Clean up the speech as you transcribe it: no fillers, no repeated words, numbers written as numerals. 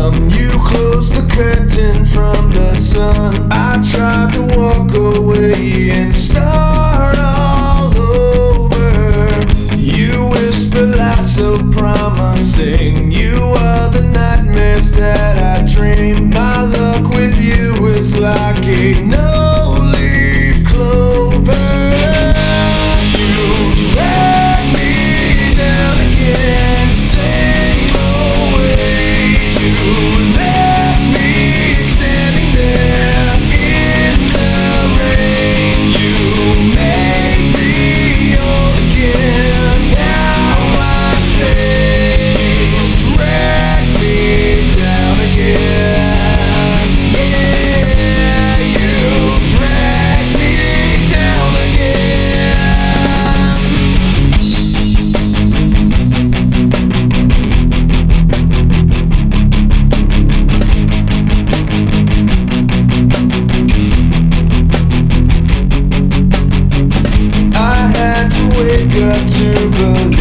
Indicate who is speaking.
Speaker 1: come. You closed the curtain from the sun. I tried to walk away and start all over. You whisper lies so promising. You are the nightmares that I dream. My luck with you is like a no-leaf clover. You drag me down again, same old way to let me standing there in the rain. You make me old again. Now I say, drag me down again. Yeah, you drag me down again. I had to wake up to believe